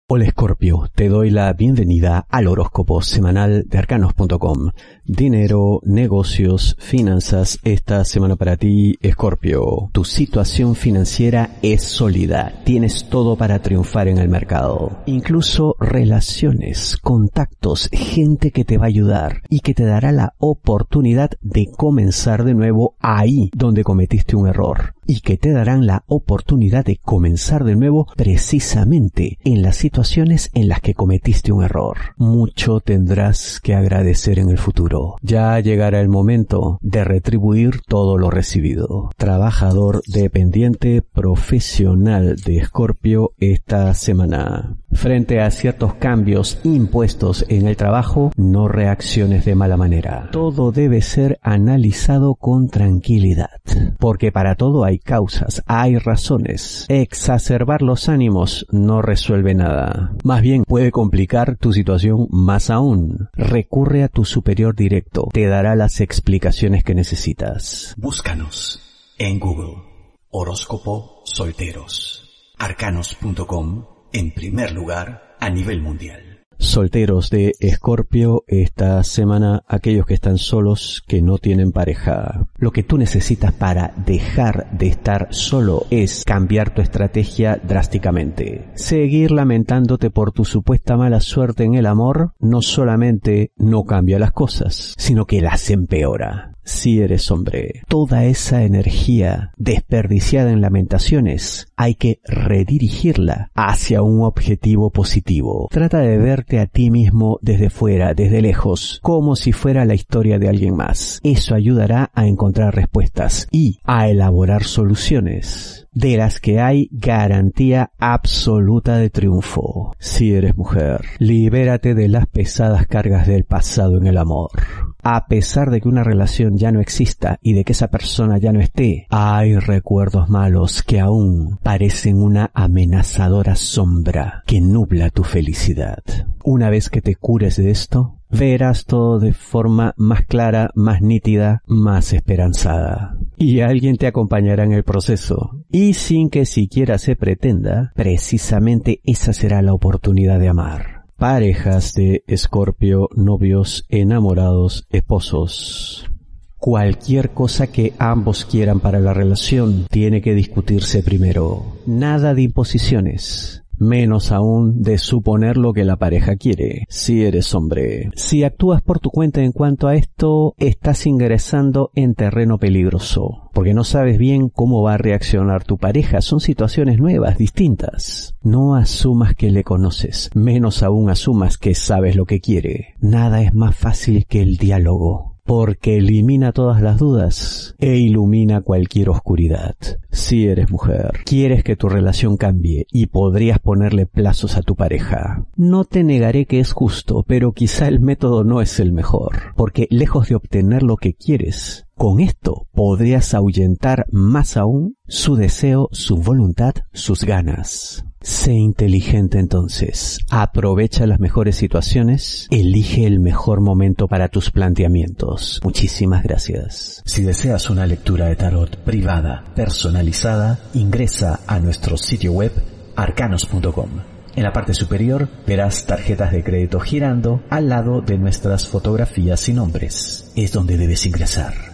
Hola Escorpio, te doy la bienvenida al horóscopo semanal de arcanos.com. Dinero, negocios, finanzas, esta semana para ti, Escorpio. Tu situación financiera es sólida, tienes todo para triunfar en el mercado. Incluso relaciones, contactos, gente que te va a ayudar y que te dará la oportunidad de comenzar de nuevo ahí donde cometiste un error. Y que te darán la oportunidad de comenzar de nuevo precisamente en las situaciones en las que cometiste un error. Mucho tendrás que agradecer en el futuro. Ya llegará el momento de retribuir todo lo recibido. Trabajador dependiente profesional de Escorpio esta semana. Frente a ciertos cambios impuestos en el trabajo, no reacciones de mala manera. Todo debe ser analizado con tranquilidad, porque para todo hay causas, hay razones. Exacerbar los ánimos no resuelve nada. Más bien puede complicar tu situación más aún. Recurre a tu superior directo, te dará las explicaciones que necesitas. Búscanos en Google. Horóscopo Solteros. Arcanos.com en primer lugar a nivel mundial. Solteros de Escorpio, esta semana aquellos que están solos, que no tienen pareja. Lo que tú necesitas para dejar de estar solo es cambiar tu estrategia drásticamente. Seguir lamentándote por tu supuesta mala suerte en el amor no solamente no cambia las cosas, sino que las empeora. Si eres hombre, toda esa energía desperdiciada en lamentaciones hay que redirigirla hacia un objetivo positivo. Trata de verte a ti mismo desde fuera, desde lejos, como si fuera la historia de alguien más. Eso ayudará a encontrar respuestas y a elaborar soluciones de las que hay garantía absoluta de triunfo. Si eres mujer, libérate de las pesadas cargas del pasado en el amor. A pesar de que una relación ya no exista y de que esa persona ya no esté, hay recuerdos malos que aún parecen una amenazadora sombra que nubla tu felicidad. Una vez que te cures de esto, verás todo de forma más clara, más nítida, más esperanzada. Y alguien te acompañará en el proceso. Y sin que siquiera se pretenda, precisamente esa será la oportunidad de amar. Parejas de Escorpio, novios, enamorados, esposos. Cualquier cosa que ambos quieran para la relación tiene que discutirse primero. Nada de imposiciones. Menos aún de suponer lo que la pareja quiere, si eres hombre. Si actúas por tu cuenta en cuanto a esto, estás ingresando en terreno peligroso, porque no sabes bien cómo va a reaccionar tu pareja. Son situaciones nuevas, distintas. No asumas que le conoces, menos aún asumas que sabes lo que quiere. Nada es más fácil que el diálogo, porque elimina todas las dudas e ilumina cualquier oscuridad. Si eres mujer, quieres que tu relación cambie y podrías ponerle plazos a tu pareja. No te negaré que es justo, pero quizá el método no es el mejor, porque lejos de obtener lo que quieres, con esto podrías ahuyentar más aún su deseo, su voluntad, sus ganas. Sé inteligente entonces, aprovecha las mejores situaciones, elige el mejor momento para tus planteamientos. Muchísimas gracias. Si deseas una lectura de tarot privada, personalizada, ingresa a nuestro sitio web arcanos.com. En la parte superior verás tarjetas de crédito girando al lado de nuestras fotografías y nombres. Es donde debes ingresar.